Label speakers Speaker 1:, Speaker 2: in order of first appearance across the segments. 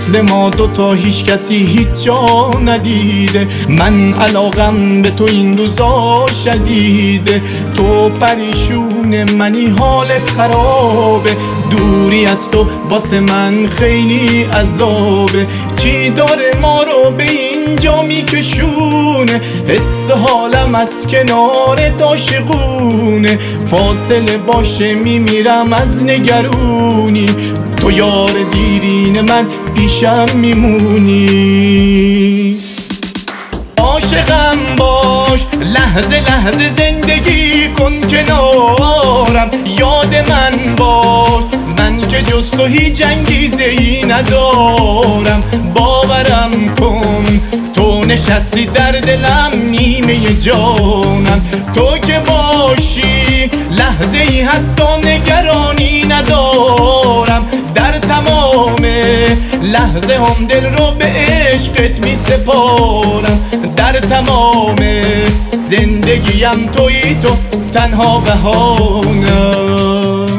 Speaker 1: مثل ما دوتا هیچ کسی هیچ جا ندیده. من علاقم به تو این روزا شدیده. تو پریشون منی حالت خرابه. دوری از تو واسه من خیلی عذابه. چی داره ما رو به اینجا میکشونه؟ حس حالم از کنار عاشقونه. فاصله باشه میمیرم از نگرونی. تو یار دیرین من پیشم میمونی. عاشقم باش لحظه لحظه زندگی کن کنارم. یاد من باش من که جز تو هیچ انگیزه ای ندارم. باورم کن تو نشستی در دلم نیمه جانم. تو که باشی لحظه ای حتی نگرانی ندارم. در تمام لحظه هم دل رو به عشقت می سپارم. در تمام زندگیم تویی تو تنها بهانم.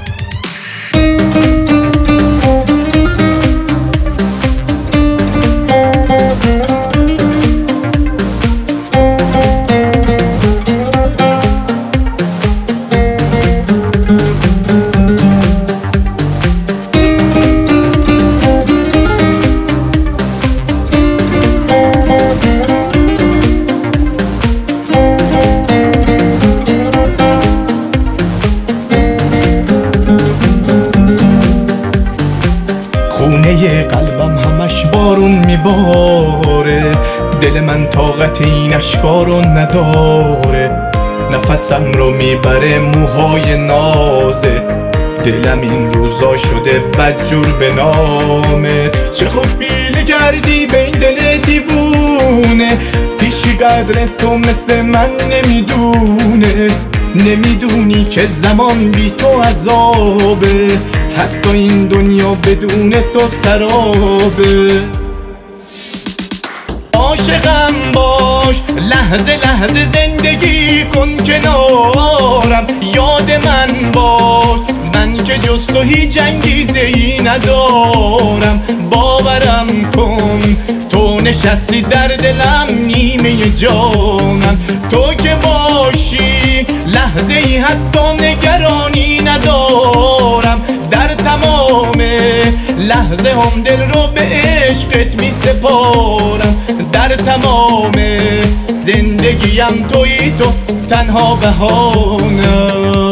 Speaker 1: خونه قلبم همش بارون میباره. دل من طاقت این اشکا رو نداره. نفسم رو میبره موهای نازه. دلم این روزا شده بدجور به نامت. چه خوب بیله کردی به این دل دیوونه. هیچی قدر تو مثل من نمیدونه. نمیدونی که زمان بی تو عذابه. حتی این دنیا بدون تو سرابه. عاشقم باش لحظه لحظه زندگی کن کنارم. یاد من باش من که جز تو هیچ انگیزه ای ندارم. باورم کن تو نشستی در دلم نیمه جانم. تو که باشی لحظه ای حتی نگرانی ندارم. در تمام لحظه هم دل رو به عشقت می سپارم. در تمام زندگیم تویی تو تنها بهانم.